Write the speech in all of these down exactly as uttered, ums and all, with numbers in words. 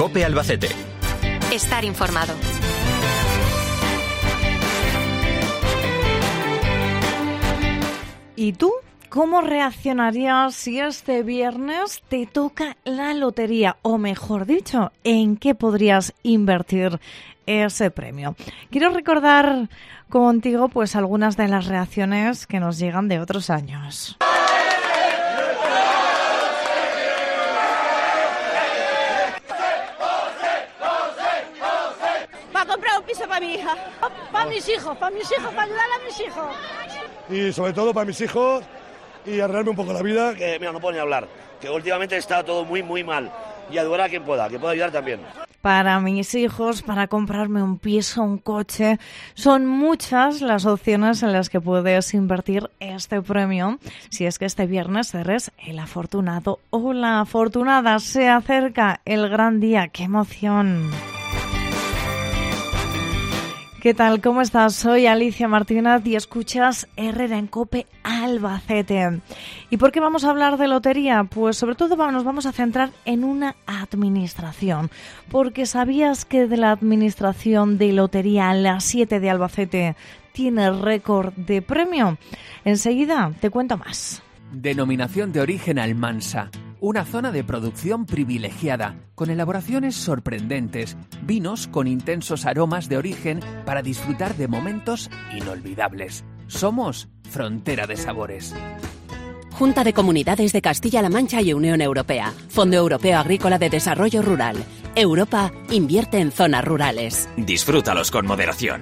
COPE Albacete. Estar informado. ¿Y tú? ¿Cómo reaccionarías si este viernes te toca la lotería? O mejor dicho, ¿en qué podrías invertir ese premio? Quiero recordar contigo pues algunas de las reacciones que nos llegan de otros años. Para comprar un piso para mi hija, para mis hijos, para mis hijos, para ayudar a mis hijos. Y sobre todo para mis hijos y arreglarme un poco la vida, que mira, no puedo ni hablar, que últimamente está todo muy muy mal y ayudar a quien pueda, que pueda ayudar también. Para mis hijos, para comprarme un piso, un coche, son muchas las opciones en las que puedes invertir este premio. Si es que este viernes eres el afortunado o la afortunada, se acerca el gran día. ¡Qué emoción! ¿Qué tal? ¿Cómo estás? Soy Alicia Martínez y escuchas Herrera en COPE Albacete. ¿Y por qué vamos a hablar de lotería? Pues sobre todo nos vamos a centrar en una administración. Porque ¿sabías que de la administración de lotería La siete de Albacete tiene récord de premio? Enseguida te cuento más. Denominación de origen Almansa. Una zona de producción privilegiada, con elaboraciones sorprendentes, vinos con intensos aromas de origen para disfrutar de momentos inolvidables. Somos Frontera de Sabores. Junta de Comunidades de Castilla-La Mancha y Unión Europea. Fondo Europeo Agrícola de Desarrollo Rural. Europa invierte en zonas rurales. Disfrútalos con moderación.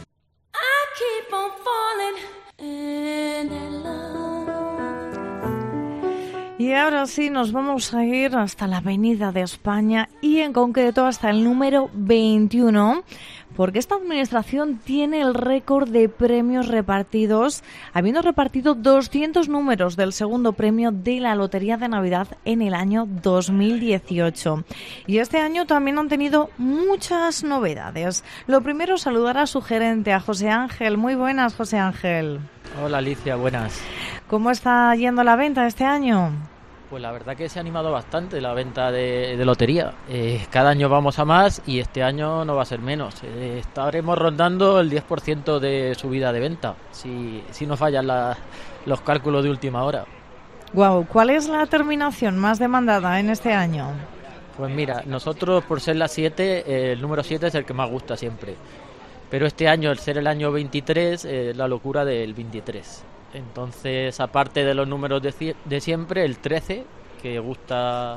Y ahora sí, nos vamos a ir hasta la Avenida de España y en concreto hasta el número veintiuno, porque esta administración tiene el récord de premios repartidos, habiendo repartido doscientos números del segundo premio de la Lotería de Navidad en el año dos mil dieciocho. Y este año también han tenido muchas novedades. Lo primero, saludar a su gerente, a José Ángel. Muy buenas, José Ángel. Hola, Alicia, buenas. ¿Cómo está yendo la venta este año? Pues la verdad que se ha animado bastante la venta de, de lotería. Eh, cada año vamos a más y este año no va a ser menos. Eh, estaremos rondando el diez por ciento de subida de venta, si, si no fallan la, los cálculos de última hora. Wow, ¿cuál es la terminación más demandada en este año? Pues mira, nosotros por ser la siete, eh, el número siete es el que más gusta siempre. Pero este año, al ser el año veintitrés, eh, la locura del veintitrés. Entonces, aparte de los números de, de siempre, el trece, que gusta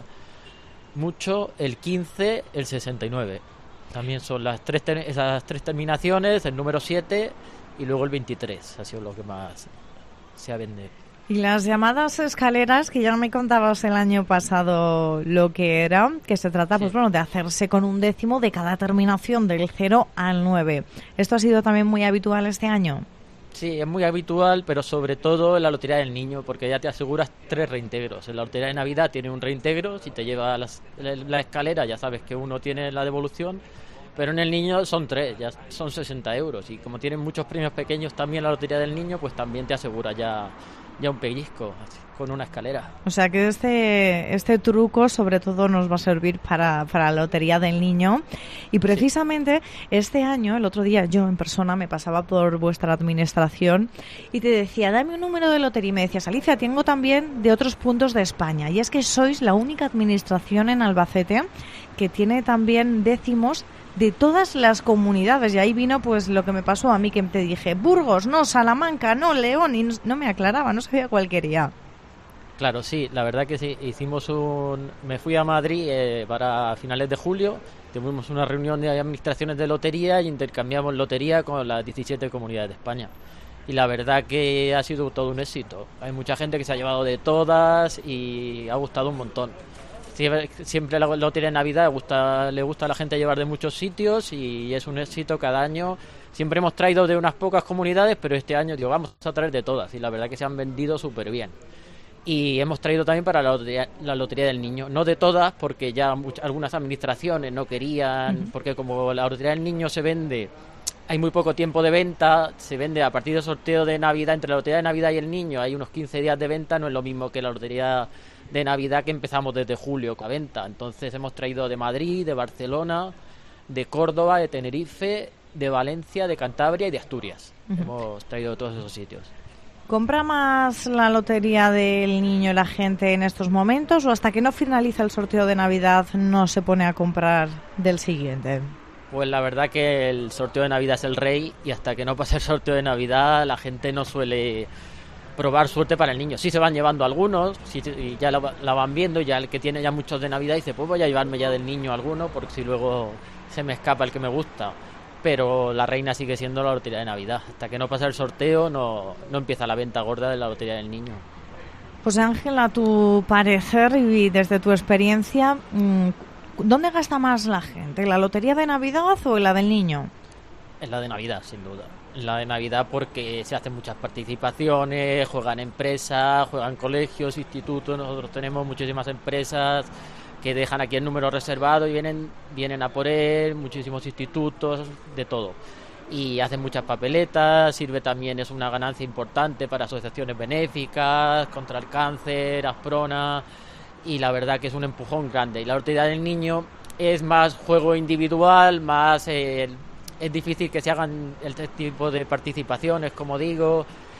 mucho, el quince, el sesenta y nueve. También son las tres ter- esas tres terminaciones, el número siete y luego el veintitrés. Ha sido lo que más se ha vendido. Y las llamadas escaleras, que ya me contabas el año pasado lo que era, que se trata, sí, pues bueno, de hacerse con un décimo de cada terminación del cero al nueve. ¿Esto ha sido también muy habitual este año? Sí, es muy habitual, pero sobre todo en la Lotería del Niño, porque ya te aseguras tres reintegros. En la Lotería de Navidad tiene un reintegro, si te lleva las, la, la escalera ya sabes que uno tiene la devolución, pero en el Niño son tres, ya son sesenta euros. Y como tienen muchos premios pequeños también la Lotería del Niño, pues también te asegura ya, ya un pellizco con una escalera. O sea que este este truco sobre todo nos va a servir para, para la Lotería del Niño. Y precisamente sí, este año, el otro día yo en persona me pasaba por vuestra administración y te decía, dame un número de lotería, y me decías, Alicia, tengo también de otros puntos de España. Y es que sois la única administración en Albacete que tiene también décimos de todas las comunidades. Y ahí vino pues lo que me pasó a mí, que te dije, Burgos, no, Salamanca, no, León, y no me aclaraba, no sabía cuál quería. Claro, sí, la verdad que sí, hicimos un... Me fui a Madrid eh, para finales de julio, tuvimos una reunión de administraciones de lotería y intercambiamos lotería con las diecisiete comunidades de España. Y la verdad que ha sido todo un éxito. Hay mucha gente que se ha llevado de todas y ha gustado un montón. Siempre, siempre la lotería de Navidad gusta, le gusta a la gente llevar de muchos sitios y es un éxito cada año. Siempre hemos traído de unas pocas comunidades, pero este año digo, vamos a traer de todas y la verdad que se han vendido súper bien. Y hemos traído también para la lotería, la lotería del Niño, no de todas, porque ya muchas, algunas administraciones no querían, uh-huh. porque como la Lotería del Niño se vende, hay muy poco tiempo de venta, se vende a partir del sorteo de Navidad, entre la Lotería de Navidad y el Niño hay unos quince días de venta, no es lo mismo que la Lotería de Navidad que empezamos desde julio a venta. Entonces hemos traído de Madrid, de Barcelona, de Córdoba, de Tenerife, de Valencia, de Cantabria y de Asturias. Uh-huh. Hemos traído de todos esos sitios. ¿Compra más la lotería del niño la gente en estos momentos o hasta que no finaliza el sorteo de Navidad no se pone a comprar del siguiente? Pues la verdad que el sorteo de Navidad es el rey y hasta que no pase el sorteo de Navidad la gente no suele probar suerte para el niño. Sí se van llevando algunos, sí, y ya la, la van viendo, ya el que tiene ya muchos de Navidad dice, pues voy a llevarme ya del niño alguno porque si luego se me escapa el que me gusta. Pero la reina sigue siendo la lotería de Navidad. Hasta que no pasa el sorteo no, no empieza la venta gorda de la lotería del niño. José Ángel, a tu parecer y desde tu experiencia, ¿dónde gasta más la gente? ¿La lotería de Navidad o la del niño? En la de Navidad, sin duda. En la de Navidad porque se hacen muchas participaciones, juegan empresas, juegan colegios, institutos. Nosotros tenemos muchísimas empresas que dejan aquí el número reservado y vienen vienen a por él, muchísimos institutos, de todo. Y hacen muchas papeletas, sirve también, es una ganancia importante para asociaciones benéficas, contra el cáncer, Asprona, y la verdad que es un empujón grande. Y la lotería del niño es más juego individual, más eh, es difícil que se hagan este tipo de participaciones, como digo,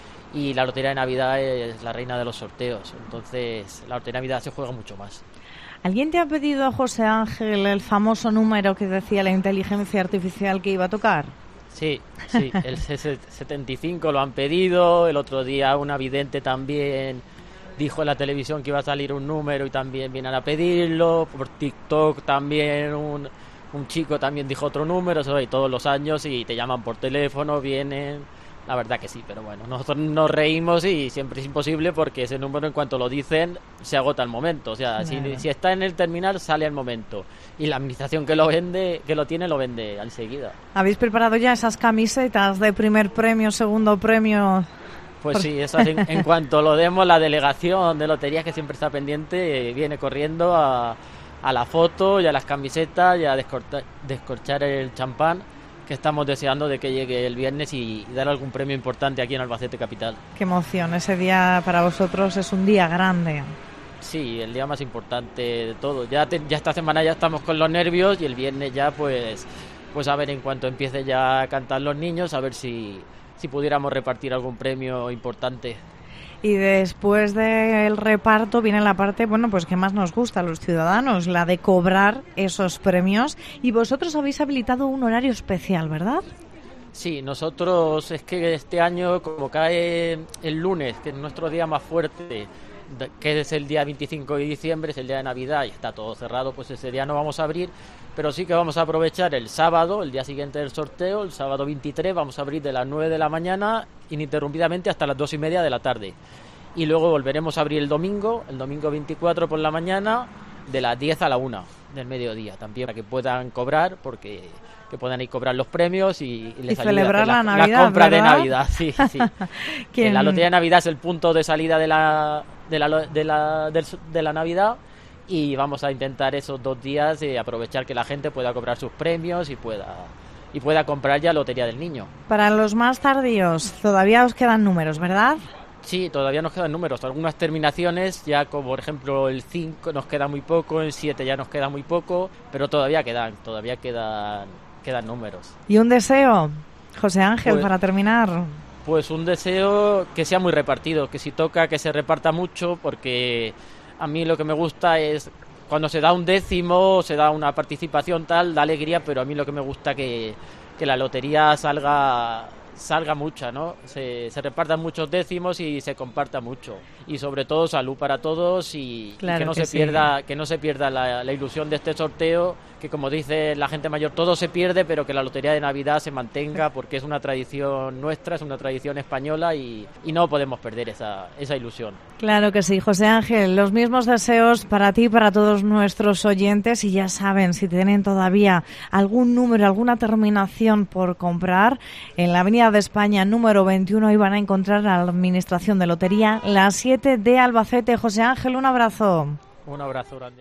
y la lotería de Navidad es la reina de los sorteos, entonces la lotería de Navidad se juega mucho más. ¿Alguien te ha pedido, José Ángel, el famoso número que decía la inteligencia artificial que iba a tocar? Sí, sí, el setenta y cinco lo han pedido, el otro día una vidente también dijo en la televisión que iba a salir un número y también vienen a pedirlo, por TikTok también un, un chico también dijo otro número, eso hay todos los años y te llaman por teléfono, vienen... La verdad que sí, pero bueno, nosotros nos reímos y siempre es imposible porque ese número en cuanto lo dicen se agota el momento. O sea, claro. si, si está en el terminal sale al momento y la administración que lo vende, que lo tiene, lo vende enseguida. ¿Habéis preparado ya esas camisetas de primer premio, segundo premio? Pues sí, esas en, en cuanto lo demos, la delegación de loterías que siempre está pendiente viene corriendo a, a la foto y a las camisetas y a descortar, descorchar el champán, que estamos deseando de que llegue el viernes y, y dar algún premio importante aquí en Albacete Capital. Qué emoción, ese día para vosotros es un día grande. Sí, el día más importante de todo. Ya, te, ya esta semana ya estamos con los nervios y el viernes ya pues, pues a ver en cuanto empiece ya a cantar los niños, a ver si, si pudiéramos repartir algún premio importante. Y después del reparto viene la parte, bueno, pues que más nos gusta a los ciudadanos, la de cobrar esos premios. Y vosotros habéis habilitado un horario especial, ¿verdad? Sí, nosotros es que este año, como cae el lunes, que es nuestro día más fuerte, que es el día veinticinco de diciembre, es el día de Navidad y está todo cerrado, pues ese día no vamos a abrir, pero sí que vamos a aprovechar el sábado, el día siguiente del sorteo, el sábado veintitrés, vamos a abrir de las nueve de la mañana ininterrumpidamente hasta las dos y media de la tarde. Y luego volveremos a abrir el domingo, el domingo veinticuatro por la mañana, de las diez a la una del mediodía, también para que puedan cobrar, porque que puedan ir a cobrar los premios y, y les y celebrar la, la Navidad, la compra ¿verdad? de Navidad, sí, sí. ¿Quién? La lotería de Navidad es el punto de salida de la de la de la, de, de la Navidad y vamos a intentar esos dos días eh, aprovechar que la gente pueda cobrar sus premios y pueda y pueda comprar ya lotería del niño. Para los más tardíos todavía os quedan números, ¿verdad? Sí, todavía nos quedan números, algunas terminaciones, ya como por ejemplo el cinco nos queda muy poco, el siete ya nos queda muy poco, pero todavía quedan, todavía quedan, quedan números. ¿Y un deseo, José Ángel, pues, para terminar? Pues un deseo que sea muy repartido, que si toca que se reparta mucho, porque a mí lo que me gusta es cuando se da un décimo, se da una participación tal, da alegría, pero a mí lo que me gusta que, que la lotería salga... salga mucha, ¿no? Se, se repartan muchos décimos y se comparta mucho. Y sobre todo salud para todos y, claro y que no que se sí. pierda, que no se pierda la, la ilusión de este sorteo, que como dice la gente mayor, todo se pierde, pero que la lotería de Navidad se mantenga porque es una tradición nuestra, es una tradición española y, y no podemos perder esa, esa ilusión. Claro que sí, José Ángel, los mismos deseos para ti y para todos nuestros oyentes, y ya saben, si tienen todavía algún número, alguna terminación por comprar, en la Avenida de España número veintiuno ahí van a encontrar a la Administración de Lotería, la siete de Albacete. José Ángel, un abrazo. Un abrazo grande.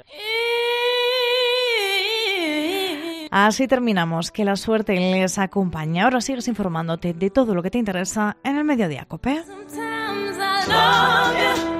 Así terminamos, que la suerte les acompañe. Ahora sigues informándote de todo lo que te interesa en el Mediodía COPE.